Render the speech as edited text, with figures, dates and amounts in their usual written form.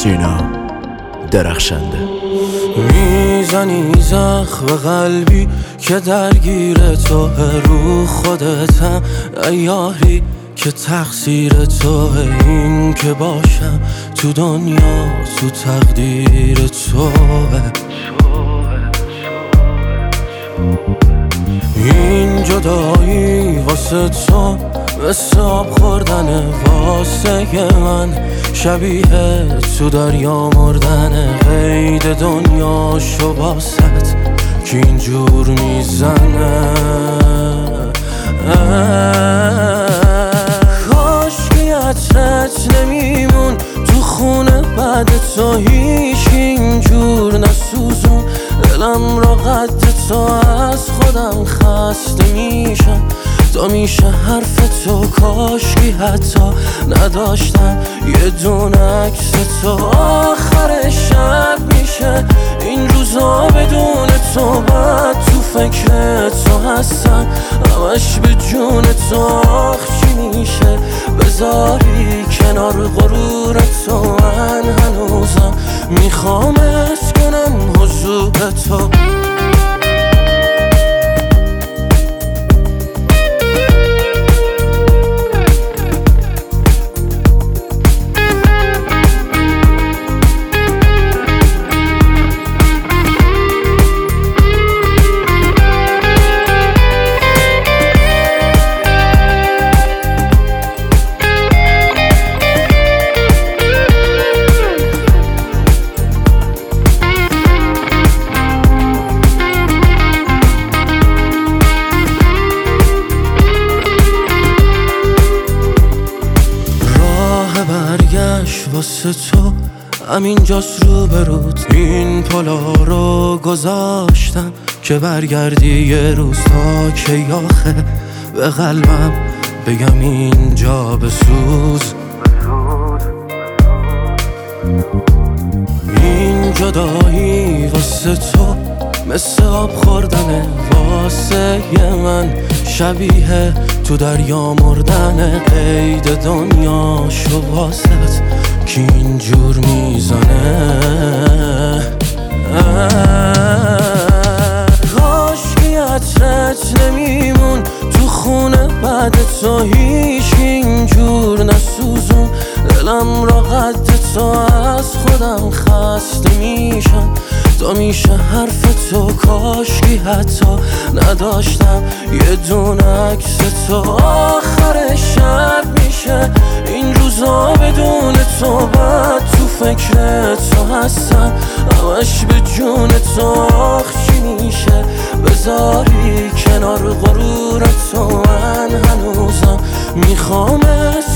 سینا درخشنده. میزنی زخم قلبی که درگیر تو، رو خودتم ایاری که تقصیر توه. این که باشم تو دنیا تو تقدیر توه. این جدایی واسه تو مثل آب خوردنه، واسه من شبیه تو دریا مردنه. قید دنیا شو باست که اینجور میزنه. کاش که عطرت نمیمون تو خونه بعد تو، هیچ اینجور نسوزون دلم را قد تو. از خودم خسته میشم تا میشه حرف تو. کاشکی حتی نداشتم یه دونه عکس تو. آخر شب میشه این روزا بدون تو، بعد تو فکر تو هستم همش به جون تو. آخ چی میشه بذاری کنار غرور تو؟ من هنوزم میخوام حس کنم حضور تو. واسه تو همینجاست رو بروت. این پلا رو گذاشتم که برگردی یه روز. تا که آخه به قلبم بگم اینجا بسوز. این جدایی واسه تو مثل آب خوردنه، واسه من شبیه تو دریا مردنه. قید دنیا شو واسه که اینجور میزنه. کاش که عطرت نمیمون تو خونه بعد تو، هیچ اینجور نسوزون دلم را قد تو. از خودم خسته میشم تا میشه حرف تو. کاشکی حتی نداشتم یه دونه عکس تو. آخر شب میشه این روزا بدون تو، بعد تو فکر تو هستم همش به جون تو. آخ چی میشه بذاری کنار غرور تو؟ من هنوزم میخوام